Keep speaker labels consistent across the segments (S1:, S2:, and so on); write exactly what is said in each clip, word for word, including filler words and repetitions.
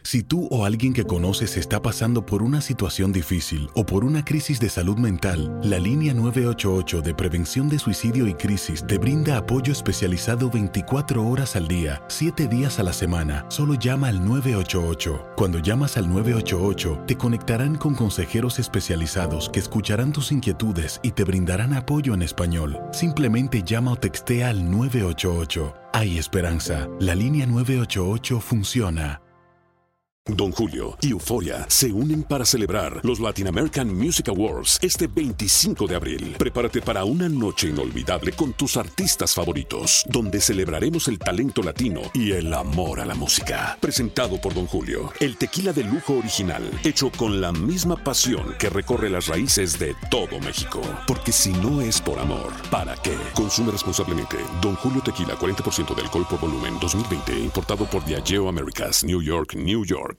S1: Si tú o alguien que conoces está pasando por una situación difícil o por una crisis de salud mental, la línea nueve ocho ocho de prevención de suicidio y crisis te brinda apoyo especializado veinticuatro horas al día, siete días a la semana. Solo llama al nueve ocho ocho. Cuando llamas al nueve ocho ocho, te conectarán con consejeros especializados que escucharán tus inquietudes y te brindarán apoyo en español. Simplemente llama o textea al nueve ocho ocho. Hay esperanza. La línea nueve ocho ocho funciona.
S2: Don Julio y Euforia se unen para celebrar los Latin American Music Awards este veinticinco de abril. Prepárate para una noche inolvidable con tus artistas favoritos, donde celebraremos el talento latino y el amor a la música. Presentado por Don Julio, el tequila de lujo original, hecho con la misma pasión que recorre las raíces de todo México. Porque si no es por amor, ¿para qué? Consume responsablemente. Don Julio Tequila, cuarenta por ciento de alcohol por volumen, dos mil veinte, importado por Diageo Americas, New York, New York.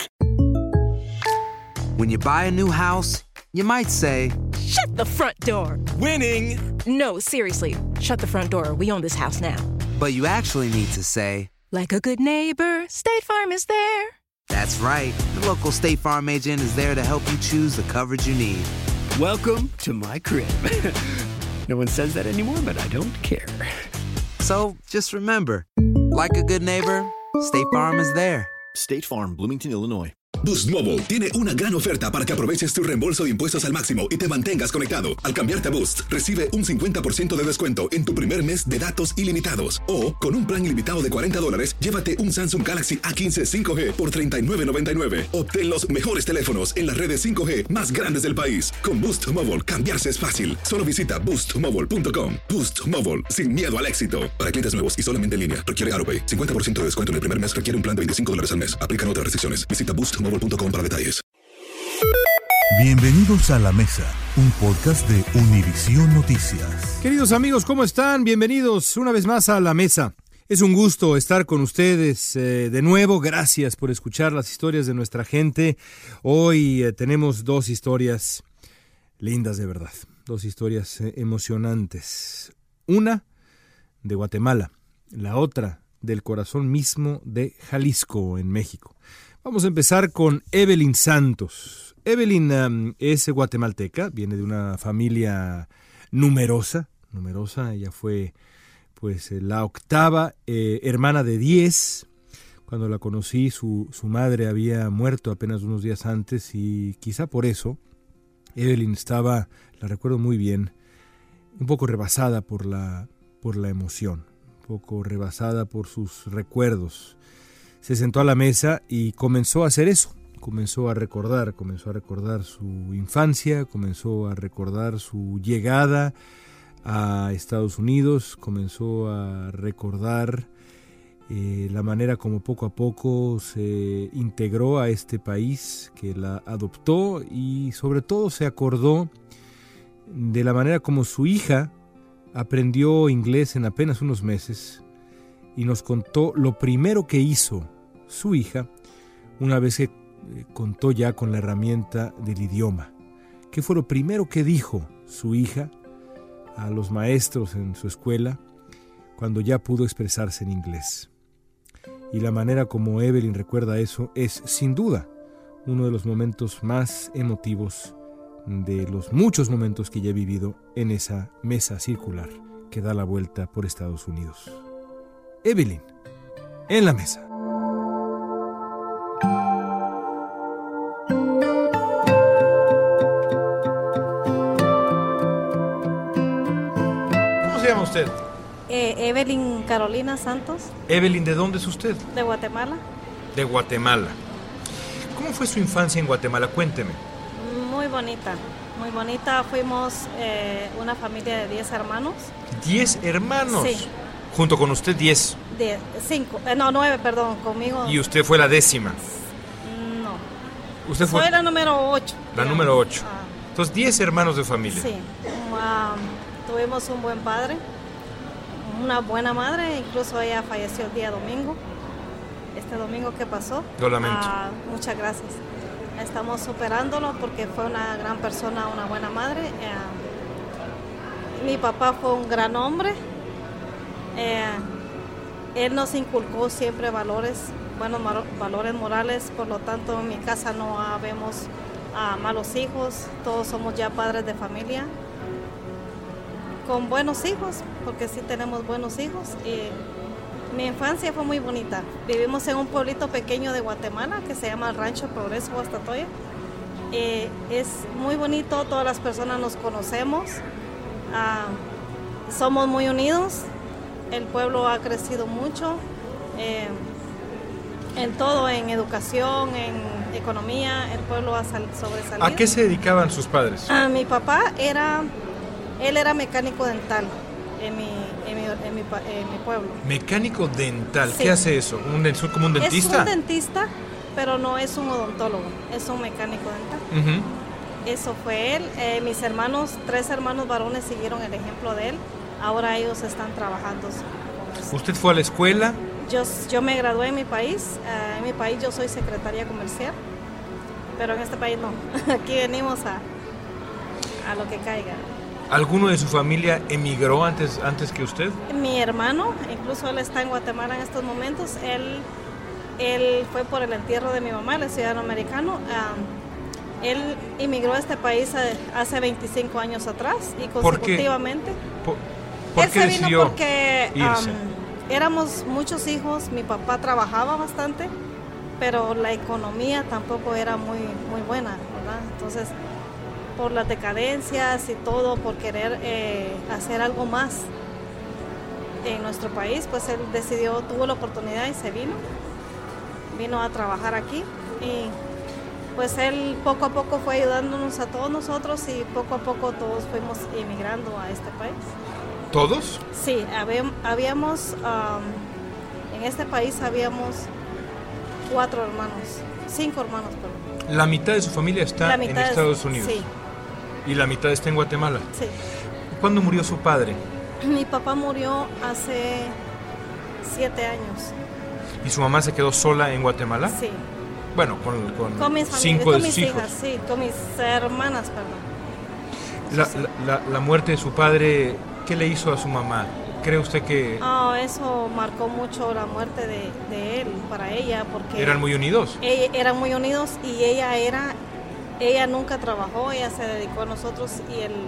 S3: When you buy a new house, you might say,
S4: "Shut the front door."
S5: Winning!
S4: No, seriously. Shut the front door. We own this house now.
S3: But you actually need to say,
S4: like a good neighbor, State Farm is there.
S3: That's right. The local State Farm agent is there to help you choose the coverage you need.
S5: Welcome to my crib. No one says that anymore, but I don't care.
S3: So just remember, like a good neighbor, State Farm is there.
S6: State Farm, Bloomington, Illinois.
S7: Boost Mobile tiene una gran oferta para que aproveches tu reembolso de impuestos al máximo y te mantengas conectado. Al cambiarte a Boost, recibe un cincuenta por ciento de descuento en tu primer mes de datos ilimitados. O, con un plan ilimitado de cuarenta dólares, llévate un Samsung Galaxy A quince cinco G por treinta y nueve noventa y nueve. Obtén los mejores teléfonos en las redes cinco G más grandes del país. Con Boost Mobile, cambiarse es fácil. Solo visita boost mobile punto com. Boost Mobile, sin miedo al éxito. Para clientes nuevos y solamente en línea, requiere AutoPay. cincuenta por ciento de descuento en el primer mes requiere un plan de veinticinco dólares al mes. Aplican otras restricciones. Visita boost mobile punto com para detalles.
S8: Bienvenidos a La Mesa, un podcast de Univisión Noticias.
S9: Queridos amigos, ¿cómo están? Bienvenidos una vez más a La Mesa. Es un gusto estar con ustedes eh, de nuevo. Gracias por escuchar las historias de nuestra gente. Hoy eh, tenemos dos historias lindas de verdad, dos historias eh, emocionantes. Una de Guatemala, la otra del corazón mismo de Jalisco, en México. Vamos a empezar con Evelyn Santos. Evelyn um, es guatemalteca, viene de una familia numerosa, numerosa. Ella fue pues la octava eh, hermana de diez. Cuando la conocí, su, su madre había muerto apenas unos días antes y quizá por eso Evelyn estaba, la recuerdo muy bien, un poco rebasada por la, por la emoción, un poco rebasada por sus recuerdos. Se sentó a la mesa y comenzó a hacer eso, comenzó a recordar, comenzó a recordar su infancia, comenzó a recordar su llegada a Estados Unidos, comenzó a recordar eh, la manera como poco a poco se integró a este país que la adoptó y sobre todo se acordó de la manera como su hija aprendió inglés en apenas unos meses. Y nos contó lo primero que hizo su hija una vez que contó ya con la herramienta del idioma. ¿Qué fue lo primero que dijo su hija a los maestros en su escuela cuando ya pudo expresarse en inglés? Y la manera como Evelyn recuerda eso es, sin duda, uno de los momentos más emotivos de los muchos momentos que ya he vivido en esa mesa circular que da la vuelta por Estados Unidos. Evelyn, en la mesa. ¿Cómo se llama usted?
S10: Eh, Evelyn Carolina Santos.
S9: Evelyn, ¿de dónde es usted?
S10: De Guatemala.
S9: De Guatemala. ¿Cómo fue su infancia en Guatemala? Cuénteme.
S10: Muy bonita, muy bonita. Fuimos eh, una familia de diez hermanos.
S9: ¿Diez hermanos?
S10: Sí.
S9: Junto con usted, diez.
S10: De cinco, eh, no, nueve, perdón, conmigo.
S9: ¿Y usted fue la décima?
S10: No.
S9: ¿Usted fue?
S10: Soy la número ocho.
S9: La
S10: digamos.
S9: número ocho.
S10: Ah.
S9: Entonces, diez hermanos de familia.
S10: Sí. Um, tuvimos un buen padre, una buena madre, incluso ella falleció el día domingo. Este domingo que pasó.
S9: Lo lamento.
S10: Uh, muchas gracias. Estamos superándolo porque fue una gran persona, una buena madre. Uh, mi papá fue un gran hombre. Eh, él nos inculcó siempre valores buenos valores morales, por lo tanto en mi casa no habemos uh, malos hijos, todos somos ya padres de familia, con buenos hijos, porque sí tenemos buenos hijos. Y mi infancia fue muy bonita. Vivimos en un pueblito pequeño de Guatemala que se llama Rancho Progreso, Guastatoya. Eh, es muy bonito, todas las personas nos conocemos, uh, somos muy unidos, el pueblo ha crecido mucho, eh, en todo, en educación, en economía, el pueblo ha sal- sobresalido.
S9: ¿A qué se dedicaban sus padres?
S10: Uh, mi papá era, él era mecánico dental en mi, en mi, en mi, en mi pueblo.
S9: Mecánico dental,
S10: Sí.
S9: ¿qué hace eso? ¿Un, ¿Es como un dentista?
S10: Es un dentista, pero no es un odontólogo, es un mecánico dental.
S9: Uh-huh.
S10: Eso fue él. Eh, mis hermanos, tres hermanos varones siguieron el ejemplo de él. Ahora ellos están trabajando con eso.
S9: ¿Usted fue a la escuela?
S10: Yo, yo me gradué en mi país. Uh, en mi país yo soy secretaria comercial, pero en este país no. Aquí venimos a, a lo que caiga.
S9: ¿Alguno de su familia emigró antes, antes que usted?
S10: Mi hermano, incluso él está en Guatemala en estos momentos. Él, él fue por el entierro de mi mamá, el ciudadano americano. Um, él emigró a este país hace veinticinco años atrás y consecutivamente.
S9: ¿Por, por
S10: él
S9: qué
S10: se vino
S9: decidió
S10: porque
S9: irse?
S10: Um, éramos muchos hijos, mi papá trabajaba bastante, pero la economía tampoco era muy, muy buena, ¿verdad? Entonces, por las decadencias y todo, por querer eh, hacer algo más en nuestro país, pues él decidió, tuvo la oportunidad y se vino, vino a trabajar aquí y pues él poco a poco fue ayudándonos a todos nosotros y poco a poco todos fuimos emigrando a este país.
S9: ¿Todos?
S10: Sí, habíamos, habíamos um, en este país habíamos cuatro hermanos, cinco hermanos, perdón.
S9: La mitad de su familia está en Estados
S10: es,
S9: Unidos.
S10: Sí.
S9: Y la mitad está en Guatemala.
S10: Sí.
S9: ¿Cuándo murió su padre?
S10: Mi papá murió hace siete años.
S9: ¿Y su mamá se quedó sola en Guatemala?
S10: Sí.
S9: Bueno, con, con,
S10: Con mis,
S9: cinco
S10: con
S9: de
S10: mis
S9: sus hijos.
S10: hijas, sí, con mis hermanas, perdón.
S9: La,
S10: Sí.
S9: la, la, la muerte de su padre, ¿qué le hizo a su mamá? ¿Cree usted que
S10: Oh, eso marcó mucho la muerte de, de él para ella, porque
S9: eran muy unidos?
S10: ella, eran muy unidos y ella era, ella nunca trabajó, ella se dedicó a nosotros y él,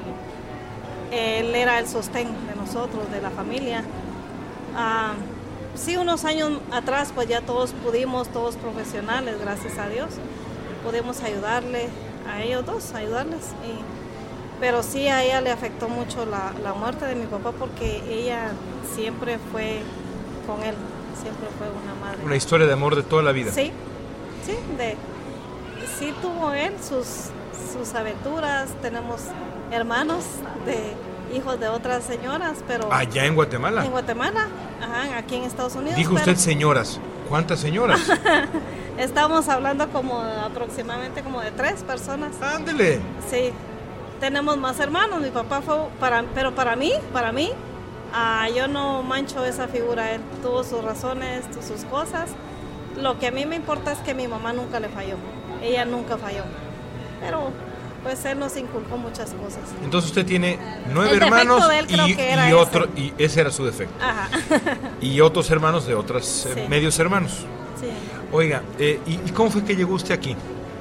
S10: él era el sostén de nosotros, de la familia. Ah, sí, unos años atrás, pues ya todos pudimos, todos profesionales, gracias a Dios, pudimos ayudarle a ellos dos, ayudarles. Y, pero sí, a ella le afectó mucho la, la muerte de mi papá porque ella siempre fue con él, siempre fue una madre.
S9: Una historia de amor de toda la vida.
S10: Sí, sí, de, sí tuvo él sus, sus aventuras, tenemos hermanos de hijos de otras señoras, pero...
S9: ¿Allá en Guatemala?
S10: En Guatemala, ajá, aquí en Estados Unidos.
S9: Dijo
S10: pero
S9: usted señoras. ¿Cuántas señoras?
S10: estamos hablando como de, aproximadamente como de tres personas.
S9: ¡Ándele!
S10: Sí, tenemos más hermanos. Mi papá fue, para, pero para mí, para mí, ah, yo no mancho esa figura. Él tuvo sus razones, tuvo sus cosas. Lo que a mí me importa es que mi mamá nunca le falló. Ella nunca falló. Pero pues él nos inculcó muchas cosas.
S9: Entonces usted tiene nueve
S10: El defecto
S9: hermanos
S10: de él creo
S9: y,
S10: que era
S9: y otro
S10: ese.
S9: y ese era su defecto.
S10: Ajá.
S9: Y otros hermanos de otros eh,
S10: Sí.
S9: medios hermanos.
S10: Sí.
S9: Oiga, eh, ¿y, ¿y cómo fue que llegó usted aquí?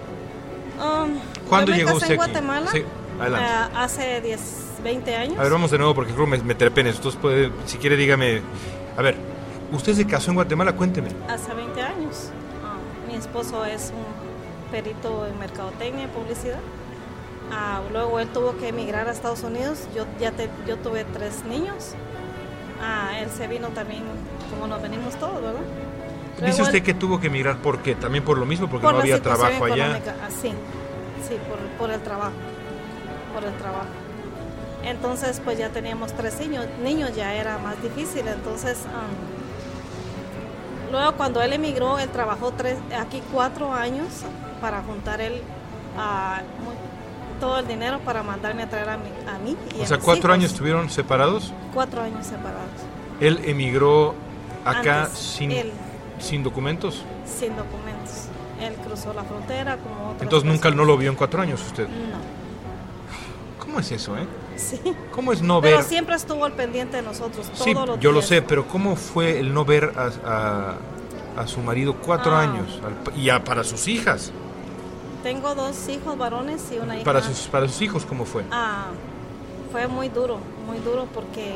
S10: Um,
S9: ¿Cuándo
S10: yo me
S9: llegó
S10: casé
S9: usted
S10: en
S9: aquí?
S10: Guatemala.
S9: Sí, adelante.
S10: ah, hace diez, veinte años.
S9: A ver, vamos de nuevo porque creo que me, me terpenes. Entonces, puede, si quiere, dígame. A ver, ¿usted se casó en Guatemala? Cuénteme.
S10: Hace veinte años. Ah, mi esposo es un perito en mercadotecnia y publicidad. Ah, luego él tuvo que emigrar a Estados Unidos. Yo ya te, yo tuve tres niños. Ah, él se vino también, como nos venimos todos, ¿verdad? Luego
S9: Dice usted
S10: él,
S9: que tuvo que emigrar, ¿por qué? ¿También por lo mismo? Porque
S10: por
S9: no
S10: la
S9: había
S10: situación
S9: trabajo allá.
S10: económica. Ah, sí, sí, por, por el trabajo. Por el trabajo. Entonces, pues ya teníamos tres niños, niños ya era más difícil. Entonces, um, luego cuando él emigró, él trabajó tres, aquí cuatro años para juntar él uh, muy, todo el dinero para mandarme a traer a mí. A mí y
S9: O
S10: a
S9: sea,
S10: mis
S9: ¿cuatro
S10: hijos.
S9: años estuvieron separados?
S10: Cuatro años separados.
S9: Él emigró acá
S10: Antes,
S9: sin,
S10: él.
S9: sin documentos.
S10: Sin documentos. Él cruzó la frontera como otras
S9: Entonces nunca
S10: personas.
S9: no lo vio en cuatro años usted.
S10: No.
S9: ¿Cómo es eso, eh?
S10: Sí.
S9: ¿Cómo es no
S10: Pero
S9: ver?
S10: siempre estuvo al pendiente de nosotros todos
S9: Sí,
S10: los
S9: yo lo
S10: días.
S9: sé, pero ¿cómo fue el no ver a, a, a su marido cuatro
S10: Ah.
S9: años. Al- y a, para sus hijas.
S10: Tengo dos hijos varones y una hija.
S9: Para sus, para sus hijos, ¿cómo fue?
S10: Ah, fue muy duro, muy duro porque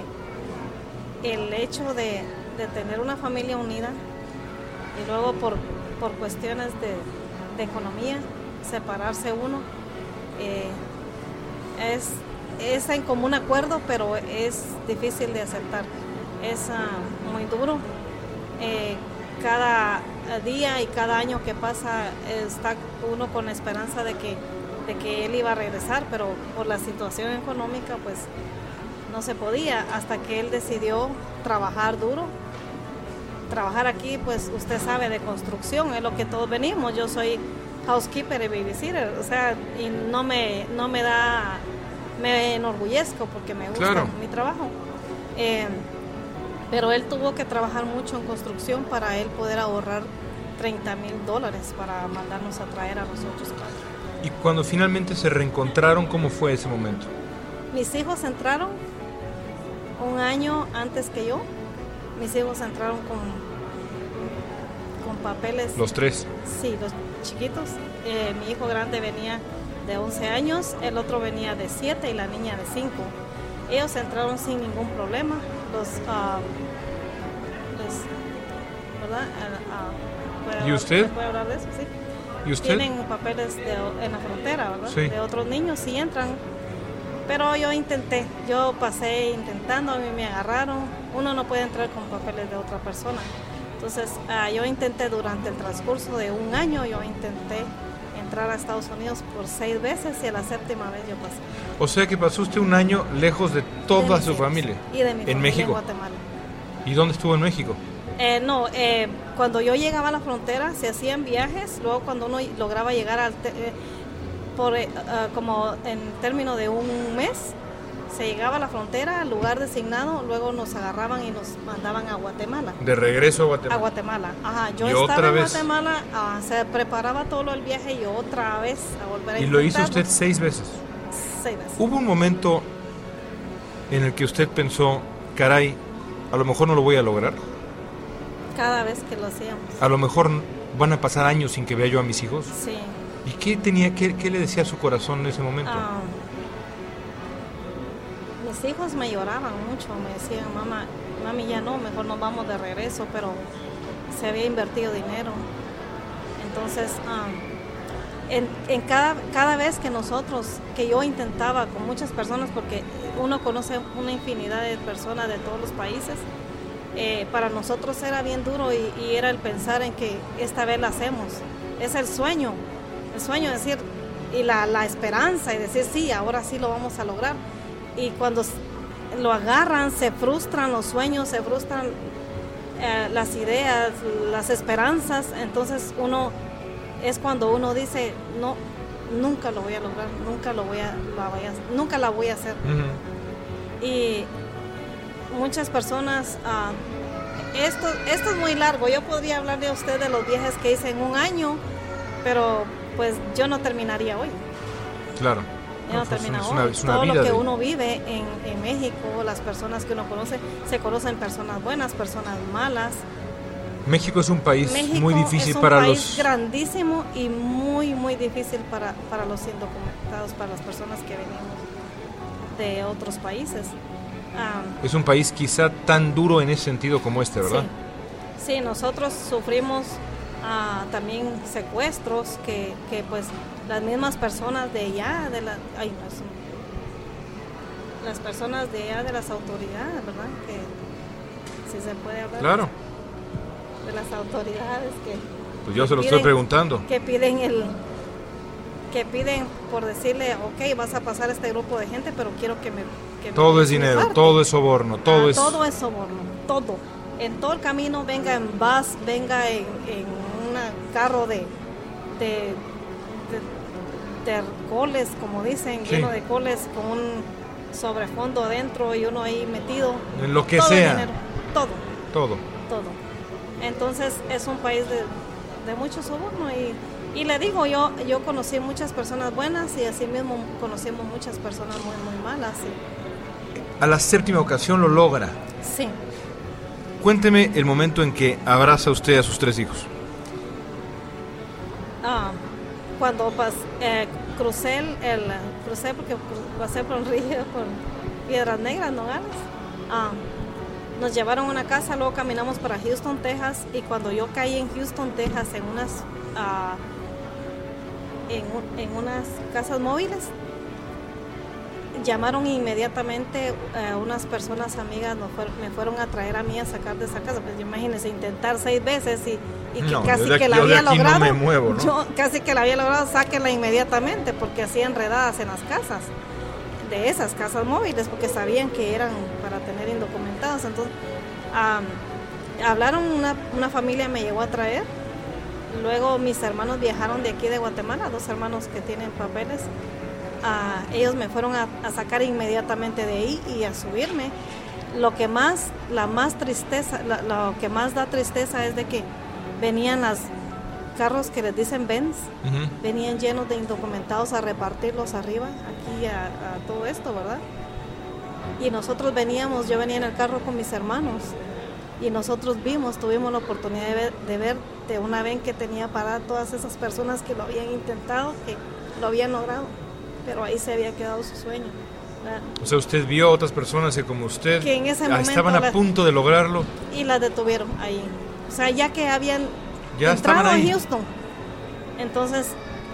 S10: el hecho de, de tener una familia unida y luego por, por cuestiones de, de economía, separarse uno, eh, es, es en común acuerdo, pero es difícil de aceptar. Es ah, muy duro. Eh, cada día y cada año que pasa está uno con la esperanza de que, de que él iba a regresar, pero por la situación económica pues no se podía, hasta que él decidió trabajar duro. Trabajar aquí, pues usted sabe, de construcción, es lo que todos venimos. Yo soy housekeeper y babysitter, o sea, y no me, no me da, me enorgullezco porque me gusta
S9: Claro.
S10: mi trabajo. Eh, pero él tuvo que trabajar mucho en construcción para él poder ahorrar treinta mil dólares para mandarnos a traer a nosotros cuatro.
S9: Y cuando finalmente se reencontraron, ¿cómo fue ese momento?
S10: Mis hijos entraron un año antes que yo. Mis hijos entraron con, con papeles.
S9: Los tres.
S10: Sí, los chiquitos. Eh, mi hijo grande venía de once años, el otro venía de siete y la niña de cinco. Ellos entraron sin ningún problema. Los, uh, los ¿verdad? Uh, ¿puede
S9: ¿Y
S10: hablar-
S9: usted?
S10: ¿Puede hablar de eso? Sí.
S9: ¿Y usted?
S10: Tienen papeles de, en la frontera, ¿verdad?
S9: Sí.
S10: De otros niños sí entran. Pero yo intenté, yo pasé intentando, a mí me agarraron. Uno no puede entrar con papeles de otra persona. Entonces, uh, yo intenté durante el transcurso de un año, yo intenté entrar a Estados Unidos por seis veces y a la séptima vez yo pasé.
S9: O sea que pasó usted un año lejos de toda
S10: De mis
S9: su
S10: hijos
S9: familia.
S10: Y de mi
S9: ¿En
S10: familia
S9: México?
S10: en Guatemala.
S9: ¿Y dónde estuvo en México?
S10: Eh, no, eh, cuando yo llegaba a la frontera se hacían viajes, luego cuando uno lograba llegar al te- eh, por eh, uh, como en término de un mes, se llegaba a la frontera, al lugar designado, luego nos agarraban y nos mandaban a Guatemala.
S9: De regreso a Guatemala.
S10: A Guatemala, ajá. Yo
S9: ¿Y
S10: estaba
S9: otra
S10: en
S9: vez?
S10: Guatemala, ah, se preparaba todo el viaje y otra vez a volver a
S9: Y lo hizo
S10: intentarlo.
S9: usted seis veces.
S10: Seis veces.
S9: ¿Hubo un momento en el que usted pensó, caray, a lo mejor no lo voy a lograr?
S10: Cada vez que lo hacíamos.
S9: A lo mejor van a pasar años sin que vea yo a mis hijos.
S10: Sí.
S9: ¿Y qué tenía, qué, qué le decía a su corazón en ese momento?
S10: Ah, mis hijos me lloraban mucho, me decían, mamá, mami, ya no, mejor nos vamos de regreso, pero se había invertido dinero. Entonces, ah, en, en cada, cada vez que nosotros, que yo intentaba con muchas personas, porque uno conoce una infinidad de personas de todos los países, eh, para nosotros era bien duro y, y era el pensar en que esta vez la hacemos. Es el sueño, el sueño de decir, y la, la esperanza y decir, sí, ahora sí lo vamos a lograr. Y cuando s- lo agarran, se frustran los sueños, se frustran eh, las ideas, las esperanzas, entonces uno, es cuando uno dice, no, nunca lo voy a lograr, nunca lo voy a, la voy a- nunca la voy a hacer.
S9: Ujú.
S10: Y muchas personas, ah, esto, esto es muy largo, yo podría hablarle a usted de los viajes que hice en un año, pero pues yo no terminaría hoy.
S9: Claro.
S10: Ya no
S9: pues,
S10: termina
S9: es una,
S10: hoy.
S9: es una
S10: Todo
S9: vida
S10: lo que
S9: de-
S10: uno vive en, en México, las personas que uno conoce, se conocen personas buenas, personas malas.
S9: México es un país
S10: México
S9: muy difícil
S10: es un
S9: para
S10: país
S9: los...
S10: grandísimo y muy, muy difícil para, para los indocumentados, para las personas que venimos de otros países. Ah,
S9: Es un país quizá tan duro en ese sentido como este, ¿verdad?
S10: Sí, sí, nosotros sufrimos ah, también secuestros que, que pues las mismas personas de allá, de la, ay, no, son- las personas de allá de las autoridades, ¿verdad? Que si se puede hablar
S9: Claro.
S10: de las autoridades que
S9: Pues yo
S10: que
S9: se lo estoy
S10: piden-
S9: preguntando.
S10: que piden el que piden por decirle, ok, vas a pasar este grupo de gente, pero quiero que me que me
S9: Todo
S10: des
S9: es
S10: mi
S9: dinero,
S10: parte.
S9: todo es soborno, todo
S10: Ah,
S9: es...
S10: todo es soborno, todo. En todo el camino, venga en bus, venga en, en un carro de, de, de, de coles, como dicen,
S9: Sí.
S10: lleno de coles con un sobrefondo adentro y uno ahí metido.
S9: En lo que
S10: Todo el
S9: sea.
S10: dinero, todo,
S9: Todo.
S10: todo. Entonces es un país de, de mucho soborno y, y le digo, yo yo conocí muchas personas buenas y así mismo conocimos muchas personas muy, muy malas. y-
S9: A la séptima ocasión lo logra.
S10: sí.
S9: cuénteme el momento en que abraza usted a sus tres hijos.
S10: Ah, cuando pas, eh, crucé el, el crucé porque pasé por un río con Piedras Negras, Nogales. Ah, nos llevaron a una casa, luego caminamos para Houston, Texas, y cuando yo caí en Houston, Texas, en unas uh, en, en unas casas móviles, llamaron inmediatamente uh, unas personas amigas, nos fueron, me fueron a traer a mí a sacar de esa casa. Pues imagínense, intentar seis veces y, y que
S9: no,
S10: casi
S9: aquí,
S10: que la había
S9: no
S10: logrado.
S9: Me muevo, ¿no?
S10: Yo casi que la había logrado, sáquenla inmediatamente, porque hacían enredadas en las casas, de esas casas móviles, porque sabían que eran para tener indocumentados. Entonces, um, hablaron, una, una familia me llegó a traer. Luego mis hermanos viajaron de aquí de Guatemala, dos hermanos que tienen papeles. Uh, ellos me fueron a, a sacar inmediatamente de ahí y a subirme. Lo que más, la más tristeza, la, lo que más da tristeza es de que venían los carros que les dicen Benz, uh-huh. venían llenos de indocumentados a repartirlos arriba, aquí a, a todo esto, ¿verdad? Y nosotros veníamos, yo venía en el carro con mis hermanos, y nosotros vimos, tuvimos la oportunidad de ver, de ver de una vez que tenía parada todas esas personas que lo habían intentado, que lo habían logrado, pero ahí se había quedado su sueño, ¿verdad? O
S9: sea, usted vio a otras personas que como usted
S10: que en ese momento
S9: estaban a
S10: las,
S9: punto de lograrlo.
S10: Y las detuvieron ahí. O sea, ya que habían
S9: ya
S10: entrado
S9: a
S10: Houston. Entonces,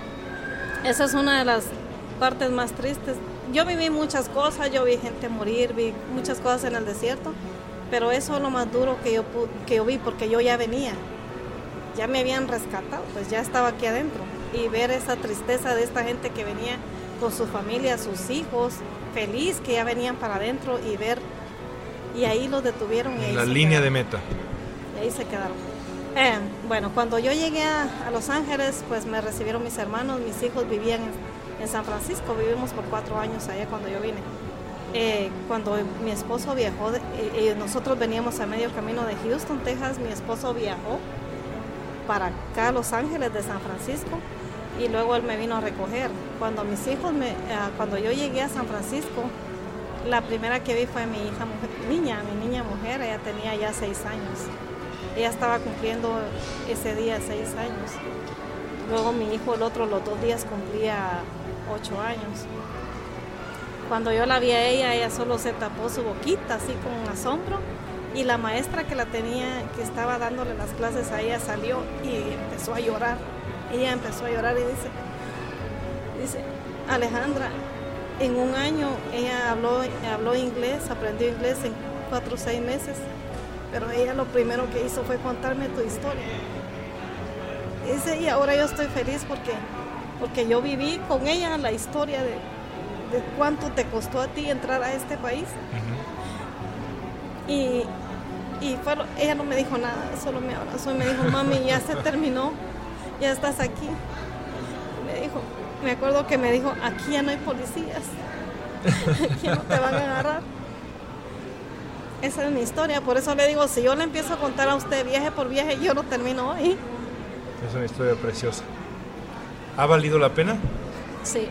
S10: esa es una de las partes más tristes. Yo viví muchas cosas, yo vi gente morir, vi muchas cosas en el desierto, pero eso es lo más duro que yo, que yo vi, porque yo ya venía, ya me habían rescatado, pues ya estaba aquí adentro. Y ver esa tristeza de esta gente que venía con su familia, sus hijos, feliz que ya venían para adentro, y ver, y ahí los detuvieron. Y ahí
S9: la línea
S10: quedaron.
S9: de meta.
S10: Y ahí se quedaron. Eh, bueno, cuando yo llegué a, a Los Ángeles, pues me recibieron mis hermanos, mis hijos vivían en, en San Francisco, vivimos por cuatro años allá cuando yo vine. Eh, cuando mi esposo viajó, de, eh, nosotros veníamos a medio camino de Houston, Texas, mi esposo viajó para acá a Los Ángeles de San Francisco, y luego él me vino a recoger. Cuando mis hijos, me, eh, cuando yo llegué a San Francisco, la primera que vi fue mi hija mujer, niña, mi niña mujer, ella tenía ya seis años. Ella estaba cumpliendo ese día seis años. Luego mi hijo, el otro, los dos días cumplía ocho años. Cuando yo la vi a ella, ella solo se tapó su boquita así con asombro, y la maestra que la tenía, que estaba dándole las clases a ella, salió y empezó a llorar. Ella empezó a llorar y dice, dice, Alejandra, en un año ella habló, habló inglés, aprendió inglés en cuatro o seis meses. Pero ella lo primero que hizo fue contarme tu historia. Y dice, y ahora yo estoy feliz porque, porque yo viví con ella la historia de, de cuánto te costó a ti entrar a este país. Uh-huh. Y, y fue, ella no me dijo nada, solo me abrazó y me dijo, mami, ya se terminó, ya estás aquí. Me dijo, me acuerdo que me dijo, aquí ya no hay policías, aquí no te van a agarrar. Esa es mi historia, por eso le digo, si yo le empiezo a contar a usted viaje por viaje, yo no termino hoy.
S9: Es una historia preciosa. ¿Ha valido la pena?
S10: Sí.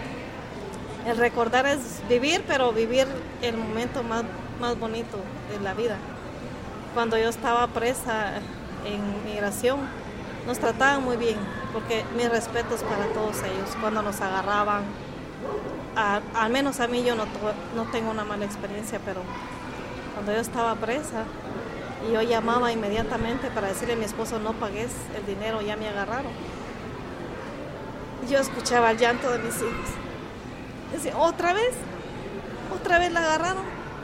S10: El recordar es vivir, pero vivir el momento más, más bonito de la vida. Cuando yo estaba presa en migración, nos trataban muy bien, porque mis respetos para todos ellos. Cuando nos agarraban, a, al menos a mí yo no, no tengo una mala experiencia, pero cuando yo estaba presa y yo llamaba inmediatamente para decirle a mi esposo, no pagues el dinero, ya me agarraron. Yo escuchaba el llanto de mis hijos. Decía, ¿otra vez? ¿Otra vez la agarraron?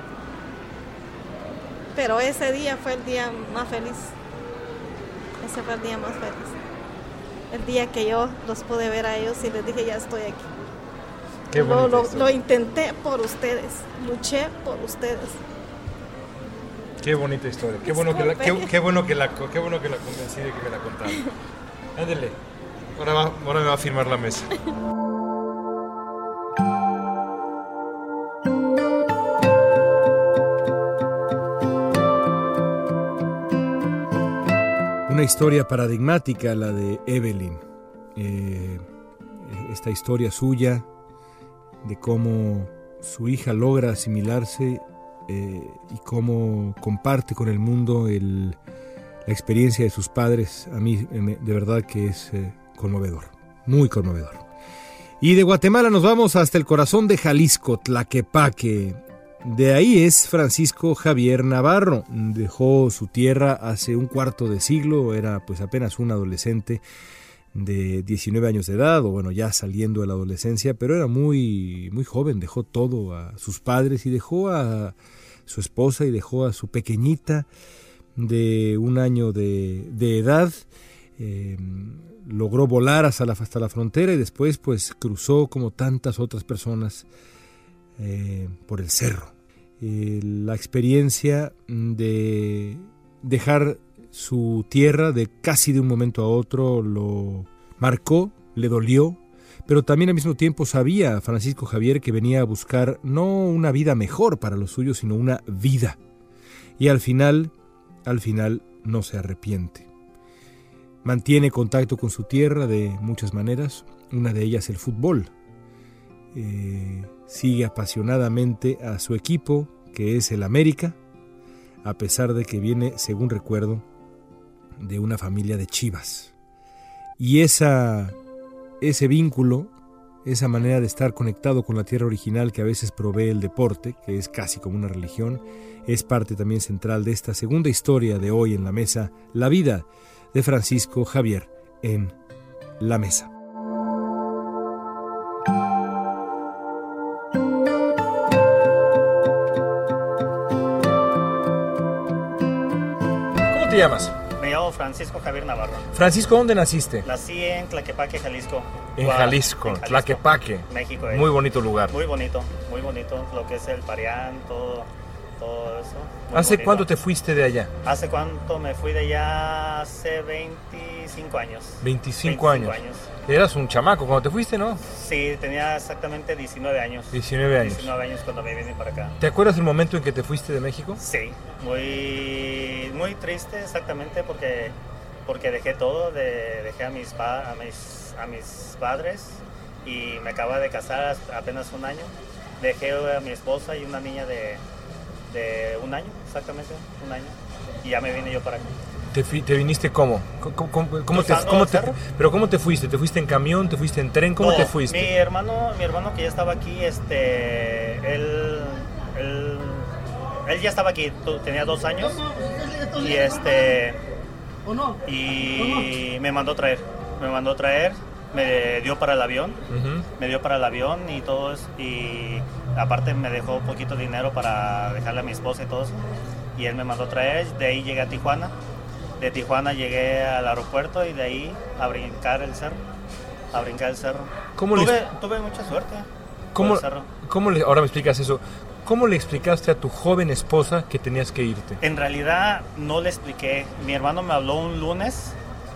S10: Pero ese día fue el día más feliz. Ese fue el día más feliz. El día que yo los pude ver a ellos y les dije, ya estoy aquí.
S9: Qué
S10: lo, lo, lo intenté por ustedes, luché por ustedes.
S9: Qué bonita historia. Qué bueno que la, qué, qué bueno que la, qué bueno que la convencí de que me la contara. Ándele. Ahora, va, ahora me va a firmar la mesa. Una historia paradigmática, la de Evelyn. Eh, esta historia suya de cómo su hija logra asimilarse eh, y cómo comparte con el mundo el, la experiencia de sus padres, a mí me, de verdad que es eh, conmovedor, muy conmovedor. Y de Guatemala nos vamos hasta el corazón de Jalisco, Tlaquepaque. De ahí es Francisco Javier Navarro. Dejó su tierra hace un cuarto de siglo, era pues apenas un adolescente de diecinueve años de edad, o bueno, ya saliendo de la adolescencia, pero era muy, muy joven, dejó todo a sus padres y dejó a su esposa y dejó a su pequeñita de un año de, de edad. Eh, logró volar hasta la, hasta la frontera y después pues cruzó como tantas otras personas eh, por el cerro. Eh, la experiencia de dejar su tierra de casi de un momento a otro lo marcó, le dolió, pero también al mismo tiempo sabía Francisco Javier que venía a buscar no una vida mejor para los suyos, sino una vida. Y al final, al final no se arrepiente. Mantiene contacto con su tierra de muchas maneras, una de ellas el fútbol. Eh, sigue apasionadamente a su equipo, que es el América, a pesar de que viene, según recuerdo, de una familia de Chivas. Y esa, ese vínculo, esa manera de estar conectado con la tierra original que a veces provee el deporte, que es casi como una religión, es parte también central de esta segunda historia de hoy en la mesa, la vida de Francisco Javier en la mesa. ¿Cómo te llamas?
S11: Me llamo Francisco Javier Navarro.
S9: Francisco, ¿dónde naciste?
S11: Nací en Tlaquepaque, Jalisco.
S9: En Jalisco, en Jalisco, Tlaquepaque.
S11: México.
S9: Muy bonito lugar.
S11: Muy bonito, muy bonito. Lo que es el Parián, todo, todo eso.
S9: ¿Hace bonito. Cuánto te fuiste de allá?
S11: ¿Hace cuánto me fui de allá? Hace veinticinco años.
S9: veinticinco, veinticinco años. años. Eras un chamaco cuando te fuiste, ¿no?
S11: Sí, tenía exactamente diecinueve años.
S9: diecinueve años.
S11: diecinueve años cuando me vine para acá.
S9: ¿Te acuerdas el momento en que te fuiste de México?
S11: Sí, muy, muy triste exactamente porque, porque dejé todo, de, dejé a mis, pa, a, mis, a mis padres y me acababa de casar apenas un año. Dejé a mi esposa y una niña de, de un año, exactamente, un año. Y ya me vine yo para acá.
S9: ¿Te, te viniste cómo? ¿Cómo, cómo, cómo te, cómo te, ¿Pero cómo te fuiste? ¿Te fuiste en camión? ¿Te fuiste en tren? ¿Cómo
S11: no,
S9: te fuiste?
S11: Mi hermano, mi hermano que ya estaba aquí, este, él, él, él ya estaba aquí, tenía dos años y este, y me mandó traer, me mandó traer, me dio para el avión, uh-huh. me dio para el avión y todo eso, y aparte me dejó un poquito de dinero para dejarle a mi esposa y todo eso, y él me mandó traer, de ahí llegué a Tijuana. De Tijuana llegué al aeropuerto y de ahí a brincar el cerro, a brincar el cerro.
S9: ¿Cómo
S11: tuve,
S9: le...
S11: tuve mucha suerte.
S9: ¿Cómo, ¿cómo le... Ahora me explicas eso. ¿Cómo le explicaste a tu joven esposa que tenías que irte?
S11: En realidad no le expliqué. Mi hermano me habló un lunes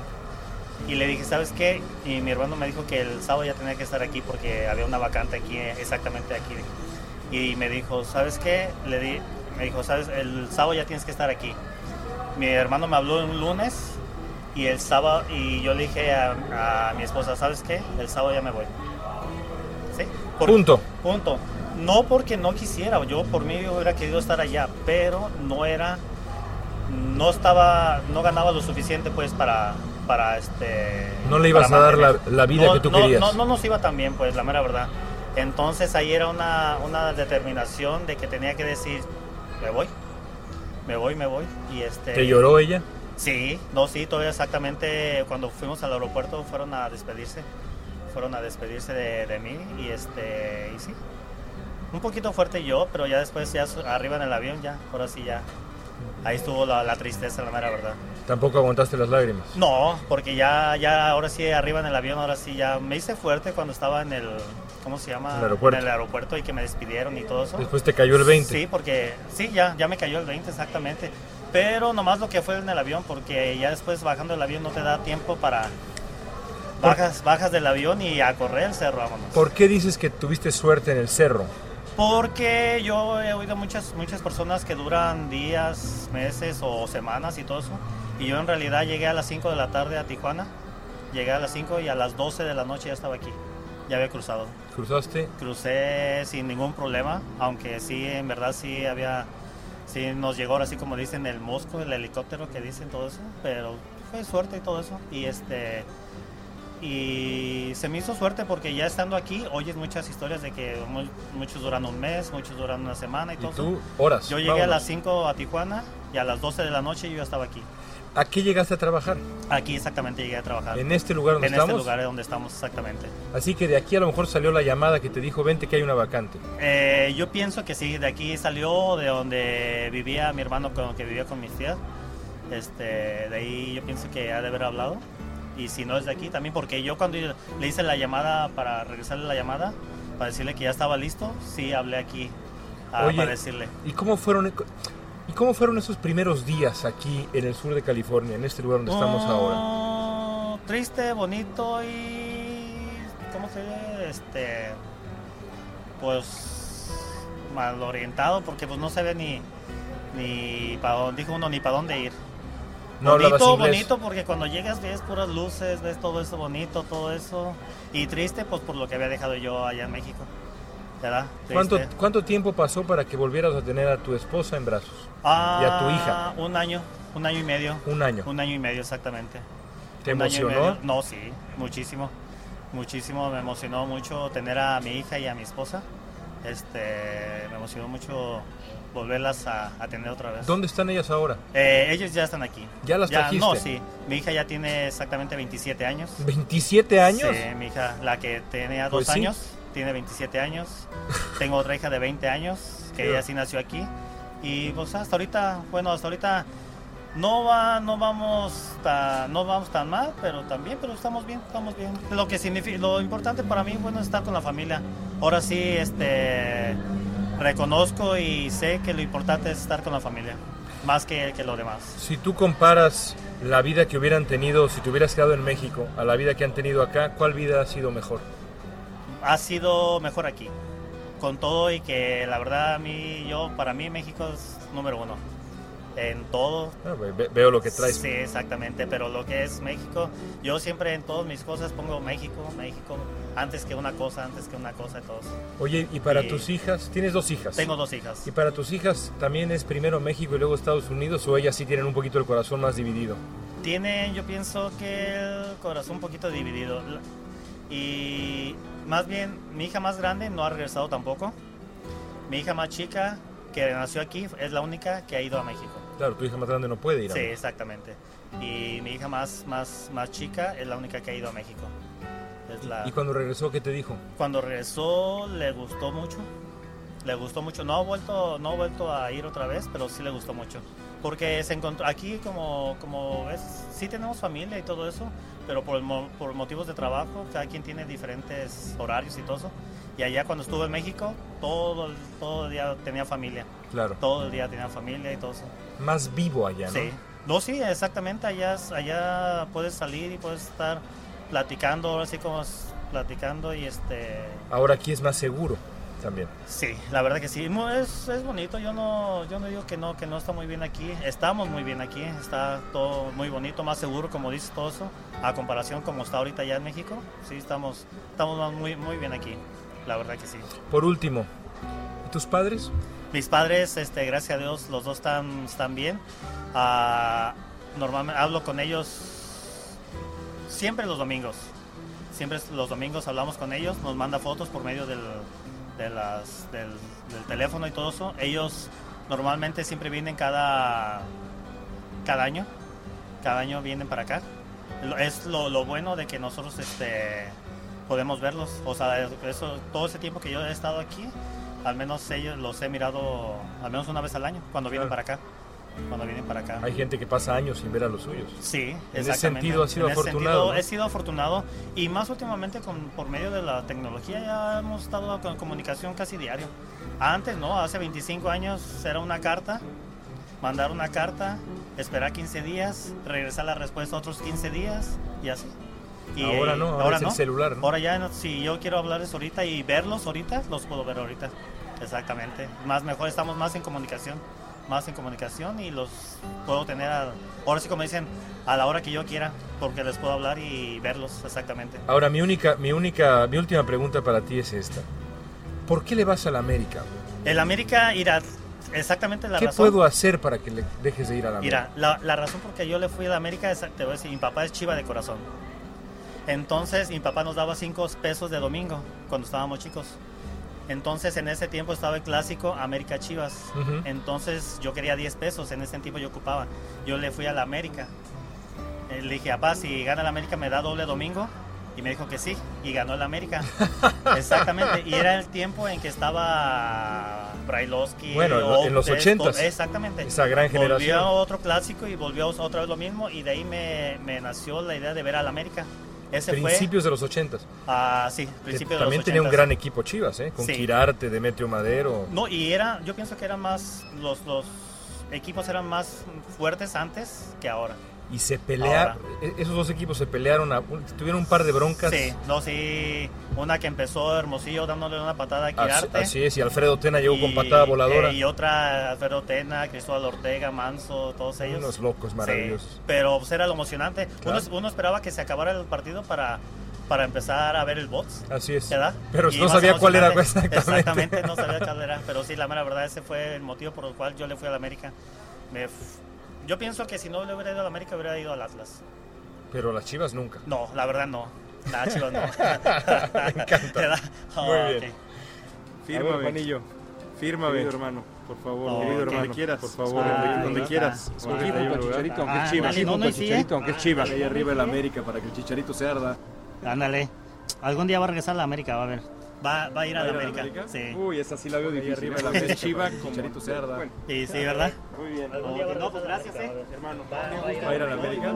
S11: y le dije, ¿sabes qué? Y mi hermano me dijo que el sábado ya tenía que estar aquí porque había una vacante aquí, exactamente aquí. Y me dijo, ¿sabes qué? Le di, me dijo, ¿sabes? El sábado ya tienes que estar aquí. Mi hermano me habló un lunes y el sábado y yo le dije a, a mi esposa, ¿sabes qué? El sábado ya me voy. ¿Sí? Por,
S9: punto.
S11: Punto. No porque no quisiera, yo por mí hubiera querido estar allá, pero no era, no estaba, no ganaba lo suficiente pues para, para este.
S9: No le ibas a dar la, la vida
S11: no,
S9: que tú
S11: no,
S9: querías.
S11: No, no nos iba tan bien pues, la mera verdad. Entonces ahí era una, una determinación de que tenía que decir, me voy. Me voy, me voy. Y este,
S9: ¿te lloró ella?
S11: Sí, no, sí, todavía exactamente cuando fuimos al aeropuerto fueron a despedirse. Fueron a despedirse de, de mí y este, y sí. Un poquito fuerte yo, pero ya después, ya arriba en el avión, ya, ahora sí ya. Ahí estuvo la, la tristeza, la mera verdad.
S9: ¿Tampoco aguantaste las lágrimas?
S11: No, porque ya, ya, ahora sí, arriba en el avión, ahora sí ya me hice fuerte cuando estaba en el, ¿cómo se llama?
S9: El aeropuerto.
S11: En el aeropuerto y que me despidieron y todo eso.
S9: Después te cayó el veinte.
S11: Sí, porque, sí, ya, ya me cayó el veinte, exactamente. Pero nomás lo que fue en el avión, porque ya después bajando del avión no te da tiempo para... Bajas, bajas del avión y a correr el cerro, vámonos.
S9: ¿Por qué dices que tuviste suerte en el cerro?
S11: Porque yo he oído muchas, muchas personas que duran días, meses o semanas y todo eso. Y yo en realidad llegué a las cinco de la tarde a Tijuana. Llegué a las cinco y a las doce de la noche ya estaba aquí. Ya había cruzado.
S9: ¿Cruzaste?
S11: Crucé sin ningún problema, aunque sí, en verdad sí había Sí, nos llegó ahora sí como dicen el mosco, el helicóptero que dicen todo eso, pero fue suerte y todo eso. Y este y se me hizo suerte porque ya estando aquí oyes muchas historias de que muy, muchos duran un mes, muchos duran una semana y todo.
S9: ¿Y tú?
S11: Eso.
S9: Horas.
S11: Yo llegué
S9: vámonos.
S11: a las cinco a Tijuana y a las doce de la noche yo ya estaba aquí.
S9: ¿A qué llegaste a trabajar?
S11: Aquí exactamente llegué a trabajar.
S9: ¿En este lugar donde
S11: en
S9: estamos?
S11: En este lugar donde estamos exactamente.
S9: Así que de aquí a lo mejor salió la llamada que te dijo, vente que hay una vacante.
S11: Eh, yo pienso que sí, de aquí salió, de donde vivía mi hermano con, que vivía con mis tías. Este, de ahí yo pienso que ha de haber hablado. Y si no es de aquí también, porque yo cuando le hice la llamada para regresarle la llamada, para decirle que ya estaba listo, sí hablé aquí a,
S9: Oye,
S11: para decirle.
S9: ¿y cómo fueron y cómo fueron esos primeros días aquí en el sur de California, en este lugar donde estamos
S11: oh,
S9: ahora?
S11: Triste, bonito y ¿cómo se dice? Este, pues mal orientado, porque pues no se ve ni ni para dónde, dijo uno, ni para dónde ir.
S9: No
S11: bonito, bonito, porque cuando llegas ves puras luces, ves todo eso bonito, todo eso. Y triste, pues por lo que había dejado yo allá en México. ¿Verdad?
S9: ¿Cuánto, ¿Cuánto tiempo pasó para que volvieras a tener a tu esposa en brazos?
S11: Ah,
S9: y a tu hija.
S11: Un año, un año y medio.
S9: Un año.
S11: Un año y medio, exactamente.
S9: ¿Te
S11: un
S9: emocionó?
S11: No, sí, muchísimo. Muchísimo, me emocionó mucho tener a mi hija y a mi esposa. Este, me emocionó mucho volverlas a, a tener otra vez.
S9: ¿Dónde están ellas ahora?
S11: Eh, ellos ya están aquí.
S9: ¿Ya las
S11: ya,
S9: trajiste?
S11: No, sí. Mi hija ya tiene exactamente veintisiete años.
S9: ¿veintisiete años?
S11: Sí, mi hija, la que tenía
S9: Pues
S11: dos
S9: sí.
S11: años, tiene veintisiete años. Tengo otra hija de veinte años, que ella sí nació aquí. Y pues hasta ahorita, bueno, hasta ahorita no va, no vamos tan, no vamos tan mal, pero también, pero estamos bien, estamos bien. Lo que significa, lo importante para mí, bueno, es estar con la familia. Ahora sí, este, reconozco y sé que lo importante es estar con la familia, más que, que lo demás.
S9: Si tú comparas la vida que hubieran tenido si te hubieras quedado en México a la vida que han tenido acá, ¿cuál vida ha sido mejor?
S11: Ha sido mejor aquí, con todo, y que la verdad a mí, yo, para mí México es número uno. En todo.
S9: Ah, ve, veo lo que traes.
S11: Sí, exactamente, pero lo que es México, yo siempre en todas mis cosas pongo México, México, antes que una cosa, antes que una cosa y todo eso.
S9: Oye, ¿y para
S11: Y
S9: tus hijas? ¿Tienes dos hijas?
S11: Tengo dos hijas.
S9: ¿Y para tus hijas también es primero México y luego Estados Unidos, o ellas sí tienen un poquito el corazón más dividido?
S11: Tienen, yo pienso que el corazón un poquito dividido. Y más bien, mi hija más grande no ha regresado tampoco. Mi hija más chica, que nació aquí, es la única que ha ido a México.
S9: Claro, tu hija más grande no puede ir a
S11: Sí,
S9: México.
S11: exactamente. Y mi hija más, más, más chica es la única que ha ido a México. Es la...
S9: ¿Y cuando regresó qué te dijo?
S11: Cuando regresó le gustó mucho. Le gustó mucho. No ha vuelto, no ha vuelto a ir otra vez, pero sí le gustó mucho. Porque se encontró aquí, como, como ves, sí tenemos familia y todo eso, pero por, por motivos de trabajo, cada quien tiene diferentes horarios y todo eso. Y allá cuando estuve en México, todo, el- todo el día tenía familia.
S9: Claro.
S11: Todo el día tenía familia y todo eso.
S9: Más vivo allá, ¿no?
S11: Sí. No, sí, exactamente. Allá, allá puedes salir y puedes estar platicando, ahora sí como es, platicando y este...
S9: Ahora aquí es más seguro también.
S11: Sí, la verdad que sí. Mu- Es, es bonito. Yo no, yo no digo que no, que no está muy bien aquí. Estamos muy bien aquí. Está todo muy bonito, más seguro, como dices, todo eso. A comparación como está ahorita allá en México. Sí, estamos, estamos muy, muy bien aquí. La verdad que sí.
S9: Por último, ¿y tus padres?
S11: Mis padres, este, gracias a Dios, los dos están, están bien. Ah, normalmente hablo con ellos siempre los domingos. Siempre los domingos hablamos con ellos. Nos manda fotos por medio del, de las, del, del teléfono y todo eso. Ellos normalmente siempre vienen cada, cada año. Cada año vienen para acá. Lo- Es lo, lo bueno de que nosotros este, podemos verlos. O sea, eso, todo ese tiempo que yo he estado aquí, al menos ellos los he mirado al menos una vez al año, cuando vienen
S9: Claro.
S11: para acá. Cuando vienen para acá.
S9: Hay gente que pasa años sin ver a los suyos.
S11: Sí,
S9: En ese
S11: exactamente.
S9: sentido has sido
S11: En ese
S9: afortunado,
S11: sentido,
S9: ¿no?
S11: he sido afortunado, y más últimamente con, por medio de la tecnología ya hemos estado con comunicación casi diario. Antes, ¿no? Hace veinticinco años era una carta, mandar una carta, esperar quince días, regresar la respuesta otros quince días y así. Y,
S9: Ahora no, ahora es el celular, ¿no?
S11: Ahora ya, no, si yo quiero hablarles ahorita y verlos ahorita, los puedo ver ahorita. Exactamente. Más mejor, estamos más en comunicación. Más en comunicación y los puedo tener, a- ahora sí como dicen, a la hora que yo quiera, porque les puedo hablar y verlos exactamente.
S9: Ahora, mi única, mi única, mi última pregunta para ti es esta. ¿Por qué le vas a la América?
S11: El América, irá, exactamente la
S9: ¿Qué
S11: razón.
S9: puedo hacer para que le dejes de ir a la América?
S11: Mira, la, la razón por que yo le fui a la América es, te voy a decir, mi papá es Chiva de corazón. Entonces, mi papá nos daba cinco pesos de domingo cuando estábamos chicos. Entonces, en ese tiempo estaba el clásico América Chivas. Uh-huh. Entonces, yo quería diez pesos, en ese tiempo yo ocupaba. Yo le fui a la América. Le dije, papá, si gana la América, ¿me da doble domingo? Y me dijo que sí, y ganó el América. Exactamente, y era el tiempo en que estaba Brailovsky.
S9: Bueno,
S11: o,
S9: en los ochentas.
S11: Exactamente.
S9: Esa gran generación.
S11: Volvió otro clásico y volvió otra vez lo mismo, y de ahí me, me nació la idea de ver al América. Ese
S9: principios
S11: fue,
S9: de los ochentas.
S11: Ah, sí, principios de los ochentas.
S9: También tenía un gran equipo Chivas, ¿eh? Con
S11: sí.
S9: Quirarte, Demetrio Madero.
S11: No, y era, yo pienso que eran más, los, los equipos eran más fuertes antes que ahora.
S9: Y se pelearon, esos dos equipos se pelearon, a, tuvieron un par de broncas.
S11: Sí, no, sí, una que empezó Hermosillo dándole una patada a Quirarte.
S9: Así, así es, y Alfredo Tena llegó y, con patada voladora.
S11: Eh, y otra, Alfredo Tena, Cristóbal Ortega, Manso, todos ellos.
S9: Unos locos maravillosos. Sí,
S11: pero pues, era lo emocionante. Claro. Uno, uno esperaba que se acabara el partido para, para empezar a ver el bots.
S9: Así es.
S11: ¿Verdad?
S9: Pero y no sabía cuál era exactamente.
S11: Exactamente, no sabía cuál era. Pero sí, la mera verdad, ese fue el motivo por el cual yo le fui a la América. Me... Yo pienso que si no le hubiera ido a la América, hubiera ido al Atlas.
S9: Pero las Chivas nunca.
S11: No, la verdad no. Las Chivas no.
S9: Me encanta.
S11: Oh,
S9: muy bien.
S11: Okay.
S12: Fírmame, hermanillo. Fírmame, querido hermano. Por favor, oh, querido hermano. Donde quieras, por favor, ah, donde quieras. Un equipo con Chicharito, aunque es Chiva. Un equipo con Chicharito, aunque es Chiva. Ahí arriba el América para que el Chicharito se arda.
S11: Ándale. Algún día va a regresar a la América, va a ver. Va, va a ir a, ¿Va a, ir a la América?
S12: América.
S11: Sí.
S12: Uy, esa sí la veo difícil. Ahí arriba el América Chiva con Chicharito se arda.
S11: Sí, sí, ¿verdad?
S12: Muy bien.
S11: ¿Algún día va a no, pues gracias, eh.
S12: Hermano, va, va, va a ir a la América.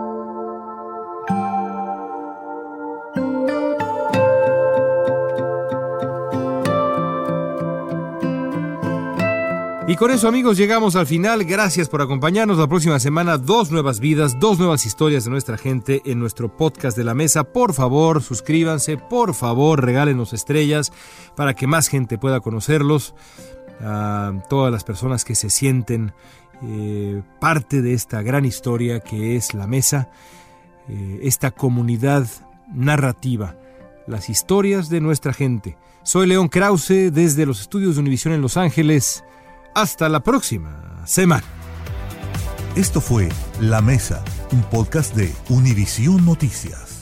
S9: Y con eso, amigos, llegamos al final. Gracias por acompañarnos. La próxima semana, dos nuevas vidas, dos nuevas historias de nuestra gente en nuestro podcast de La Mesa. Por favor, suscríbanse. Por favor, regálenos estrellas para que más gente pueda conocerlos. A todas las personas que se sienten eh, parte de esta gran historia que es La Mesa. Eh, esta comunidad narrativa. Las historias de nuestra gente. Soy León Krause desde los estudios de Univisión en Los Ángeles. Hasta la próxima semana.
S8: Esto fue La Mesa, un podcast de Univisión Noticias.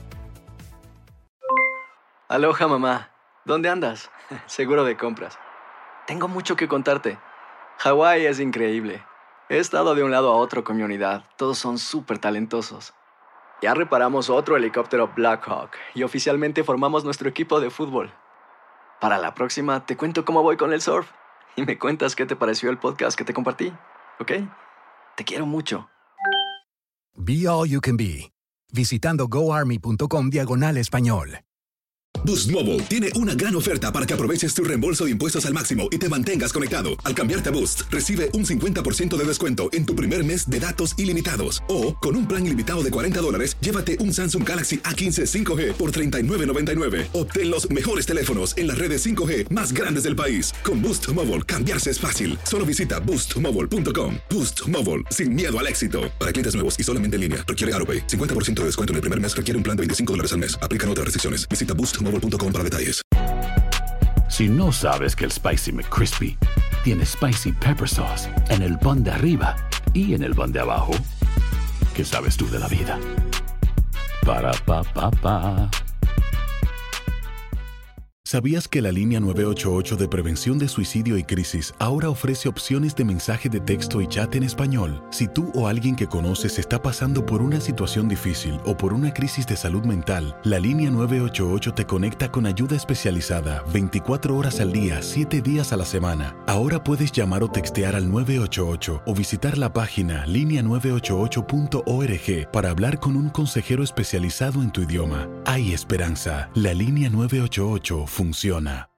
S13: Aloha, mamá. ¿Dónde andas? Seguro de compras. Tengo mucho que contarte. Hawái es increíble. He estado de un lado a otro con mi unidad. Todos son súper talentosos. Ya reparamos otro helicóptero Blackhawk y oficialmente formamos nuestro equipo de fútbol. Para la próxima te cuento cómo voy con el surf. Y me cuentas qué te pareció el podcast que te compartí, ¿ok? Te quiero mucho.
S14: Be All You Can Be. Visitando goarmy.com diagonal español.
S7: Boost Mobile tiene una gran oferta para que aproveches tu reembolso de impuestos al máximo y te mantengas conectado. Al cambiarte a Boost, recibe un cincuenta por ciento de descuento en tu primer mes de datos ilimitados. O, con un plan ilimitado de cuarenta dólares, llévate un Samsung Galaxy A quince cinco G por treinta y nueve noventa y nueve. Obtén los mejores teléfonos en las redes cinco G más grandes del país. Con Boost Mobile, cambiarse es fácil. Solo visita boost mobile punto com. Boost Mobile, sin miedo al éxito. Para clientes nuevos y solamente en línea, requiere AutoPay. cincuenta por ciento de descuento en el primer mes requiere un plan de veinticinco dólares al mes. Aplican otras restricciones. Visita boost mobile punto com para detalles.
S2: Si no sabes que el Spicy McCrispy tiene Spicy Pepper Sauce en el pan de arriba y en el pan de abajo, ¿qué sabes tú de la vida? Para, pa, pa, pa.
S1: ¿Sabías que la línea nueve ocho ocho de prevención de suicidio y crisis ahora ofrece opciones de mensaje de texto y chat en español? Si tú o alguien que conoces está pasando por una situación difícil o por una crisis de salud mental, la línea nueve ocho ocho te conecta con ayuda especializada veinticuatro horas al día, siete días a la semana. Ahora puedes llamar o textear al nueve ocho ocho o visitar la página línea nueve ocho ocho punto org para hablar con un consejero especializado en tu idioma. Hay esperanza. La línea nueve ocho ocho funciona.